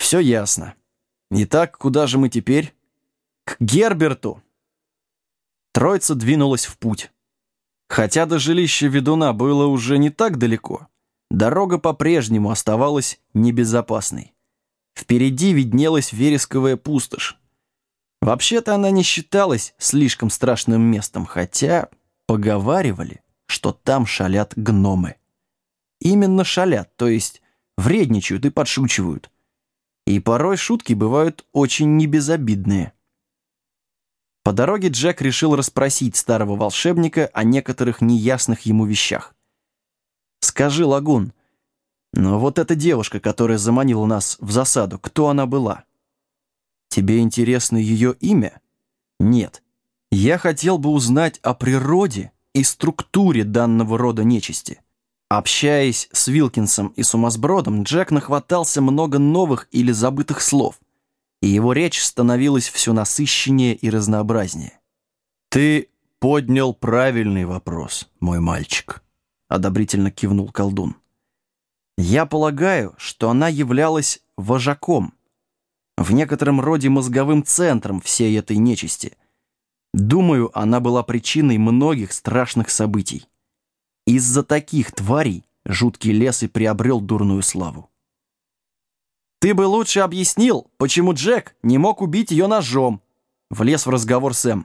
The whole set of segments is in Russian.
Все ясно. Итак, куда же мы теперь? К Герберту. Троица двинулась в путь. Хотя до жилища ведуна было уже не так далеко, дорога по-прежнему оставалась небезопасной. Впереди виднелась вересковая пустошь. Вообще-то она не считалась слишком страшным местом, хотя поговаривали, что там шалят гномы. Именно шалят, то есть вредничают и подшучивают. И порой шутки бывают очень небезобидные. По дороге Джек решил расспросить старого волшебника о некоторых неясных ему вещах. «Скажи, Лагун, но вот эта девушка, которая заманила нас в засаду, кто она была? Тебе интересно ее имя? Нет. Я хотел бы узнать о природе и структуре данного рода нечисти». Общаясь с Вилкинсом и Сумасбродом, Джек нахватался много новых или забытых слов, и его речь становилась все насыщеннее и разнообразнее. «Ты поднял правильный вопрос, мой мальчик», — одобрительно кивнул колдун. «Я полагаю, что она являлась вожаком, в некотором роде мозговым центром всей этой нечисти. Думаю, она была причиной многих страшных событий. Из-за таких тварей жуткий лес и приобрел дурную славу». «Ты бы лучше объяснил, почему Джек не мог убить ее ножом», — влез в разговор Сэм.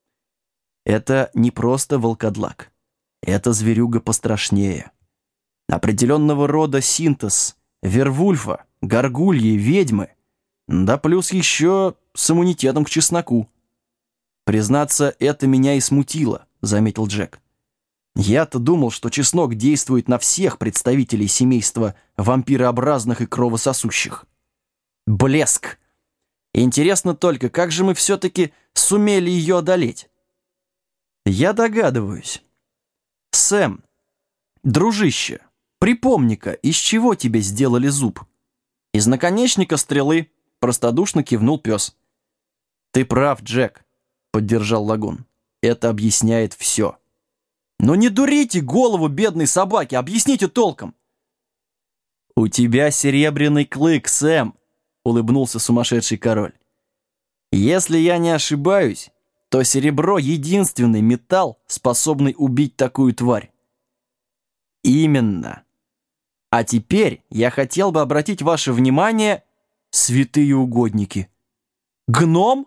«Это не просто волкодлак. Это зверюга пострашнее. Определенного рода синтез вервульфа, горгульи, ведьмы, да плюс еще с иммунитетом к чесноку. Признаться, это меня и смутило», — заметил Джек. «Я-то думал, что чеснок действует на всех представителей семейства вампирообразных и кровососущих. Блеск! Интересно только, как же мы все-таки сумели ее одолеть?» «Я догадываюсь. Сэм, дружище, припомни-ка, из чего тебе сделали зуб?» «Из наконечника стрелы», — простодушно кивнул пес. «Ты прав, Джек», — поддержал Лагун. «Это объясняет все». «Но не дурите голову бедной собаки, объясните толком!» «У тебя серебряный клык, Сэм», — улыбнулся сумасшедший король. «Если я не ошибаюсь, то серебро — единственный металл, способный убить такую тварь». «Именно. А теперь я хотел бы обратить ваше внимание, святые угодники. Гном?»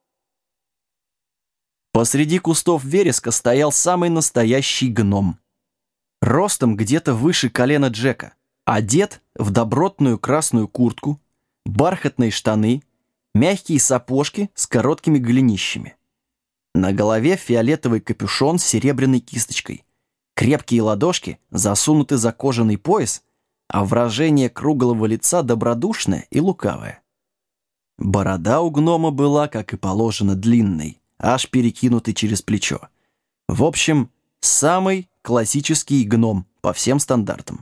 Посреди кустов вереска стоял самый настоящий гном. Ростом где-то выше колена Джека, одет в добротную красную куртку, бархатные штаны, мягкие сапожки с короткими голенищами. На голове фиолетовый капюшон с серебряной кисточкой, крепкие ладошки засунуты за кожаный пояс, а выражение круглого лица добродушное и лукавое. Борода у гнома была, как и положено, длинной, аж перекинутый через плечо. В общем, самый классический гном по всем стандартам.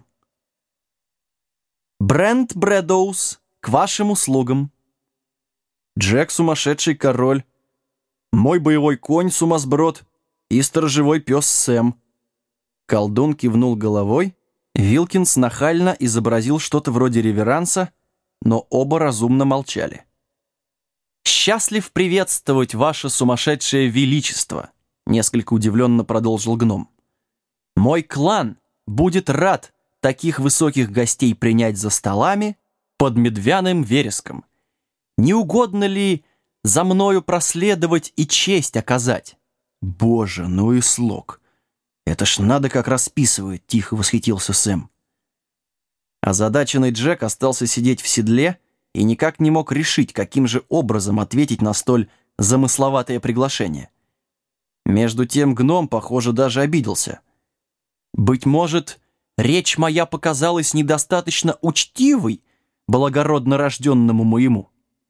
«Брент Брэдоус, к вашим услугам!» «Джек, сумасшедший король!» «Мой боевой конь, Сумасброд!» «И сторожевой пес Сэм!» Колдун кивнул головой, Вилкинс нахально изобразил что-то вроде реверанса, но оба разумно молчали. «Счастлив приветствовать ваше сумасшедшее величество», — несколько удивленно продолжил гном. «Мой клан будет рад таких высоких гостей принять за столами под медвяным вереском. Не угодно ли за мною проследовать и честь оказать?» «Боже, ну и слог! Это ж надо как расписывает», — тихо восхитился Сэм. Озадаченный Джек остался сидеть в седле и никак не мог решить, каким же образом ответить на столь замысловатое приглашение. Между тем гном, похоже, даже обиделся. «Быть может, речь моя показалась недостаточно учтивой благородно рожденному моему?»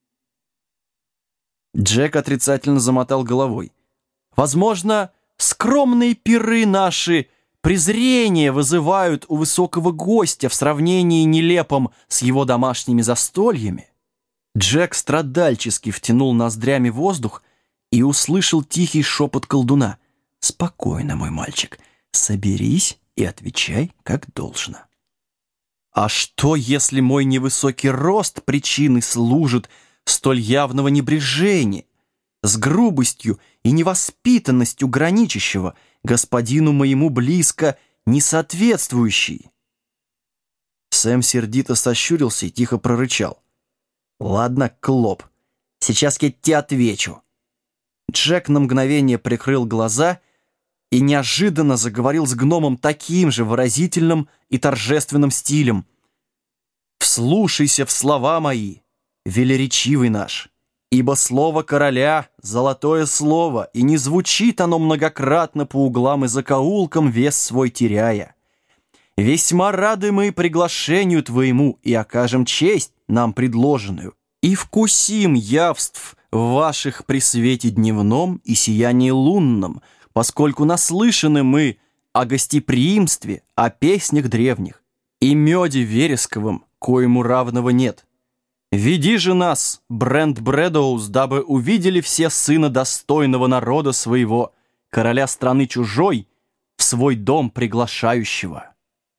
Джек отрицательно замотал головой. «Возможно, скромные пиры наши презрение вызывают у высокого гостя в сравнении нелепом с его домашними застольями». Джек страдальчески втянул ноздрями воздух и услышал тихий шепот колдуна. «Спокойно, мой мальчик, соберись и отвечай как должно». А что, если мой невысокий рост причиной служит столь явного небрежения, с грубостью и невоспитанностью граничащего, господину моему близко несоответствующий?» Сэм сердито сощурился и тихо прорычал: «Ладно, Клоп, сейчас я тебе отвечу». Джек на мгновение прикрыл глаза и неожиданно заговорил с гномом таким же выразительным и торжественным стилем: «Вслушайся в слова мои, велеречивый наш, ибо слово короля — золотое слово, и не звучит оно многократно по углам и закоулкам, вес свой теряя. Весьма рады мы приглашению твоему и окажем честь нам предложенную, и вкусим явств ваших при свете дневном и сиянии лунном, поскольку наслышаны мы о гостеприимстве, о песнях древних и меде вересковом, коему равного нет. Веди же нас, Брент Брэдоус, дабы увидели все сына достойного народа своего, короля страны чужой, в свой дом приглашающего».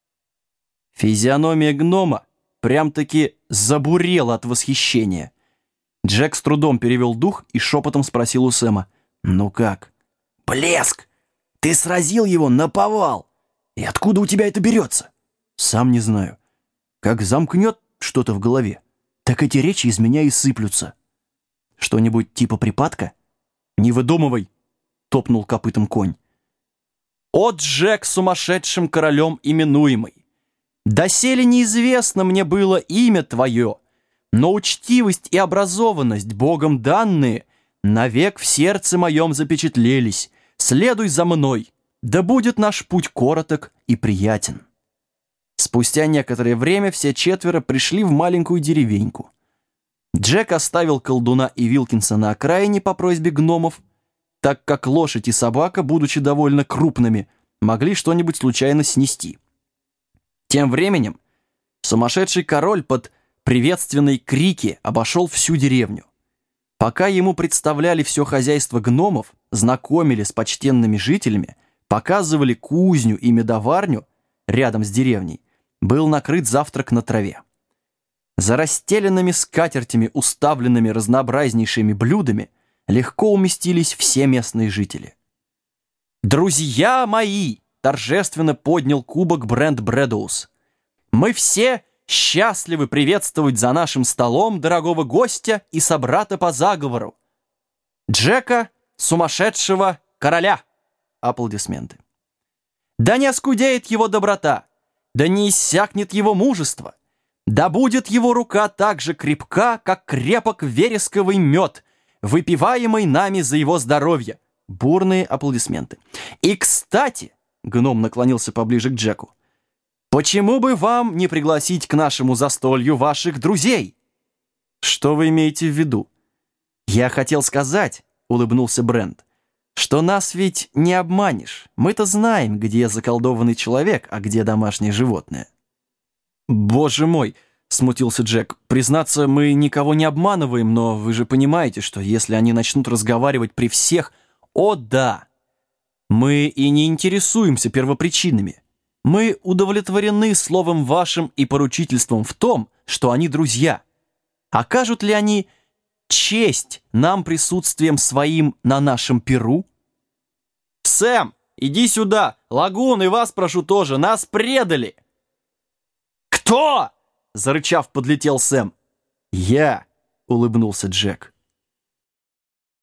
Физиономия гнома прям-таки забурела от восхищения. Джек с трудом перевел дух и шепотом спросил у Сэма: «Ну как?» «Блеск! Ты сразил его наповал! И откуда у тебя это берется?» «Сам не знаю. Как замкнет что-то в голове, так эти речи из меня и сыплются». «Что-нибудь типа припадка?» «Не выдумывай!» — топнул копытом конь. «О, Джек, сумасшедшим королем именуемый! Доселе неизвестно мне было имя твое, но учтивость и образованность, Богом данные, навек в сердце моем запечатлелись. Следуй за мной, да будет наш путь короток и приятен». Спустя некоторое время все четверо пришли в маленькую деревеньку. Джек оставил колдуна и Вилкинса на окраине по просьбе гномов, так как лошадь и собака, будучи довольно крупными, могли что-нибудь случайно снести. Тем временем сумасшедший король под приветственные крики обошел всю деревню. Пока ему представляли все хозяйство гномов, знакомили с почтенными жителями, показывали кузню и медоварню рядом с деревней, был накрыт завтрак на траве. За расстеленными скатертями, уставленными разнообразнейшими блюдами, легко уместились все местные жители. «Друзья мои!» — торжественно поднял кубок Брент Брэдоус. «Мы все счастливы приветствовать за нашим столом дорогого гостя и собрата по заговору, Джека, сумасшедшего короля». Аплодисменты. «Да не оскудеет его доброта, да не иссякнет его мужество, да будет его рука так же крепка, как крепок вересковый мед, выпиваемый нами за его здоровье». Бурные аплодисменты. «И, кстати», — гном наклонился поближе к Джеку, «почему бы вам не пригласить к нашему застолью ваших друзей?» «Что вы имеете в виду?» «Я хотел сказать», — улыбнулся Брент, «что нас ведь не обманешь. Мы-то знаем, где заколдованный человек, а где домашнее животное». «Боже мой!» — смутился Джек. «Признаться, мы никого не обманываем, но вы же понимаете, что если они начнут разговаривать при всех...» «О, да! Мы и не интересуемся первопричинами. Мы удовлетворены словом вашим и поручительством в том, что они друзья. Окажут ли они честь нам присутствием своим на нашем пиру?» «Сэм, иди сюда! Лагун, и вас прошу тоже! Нас предали!» «Кто?» — зарычав, подлетел Сэм. «Я!» — улыбнулся Джек.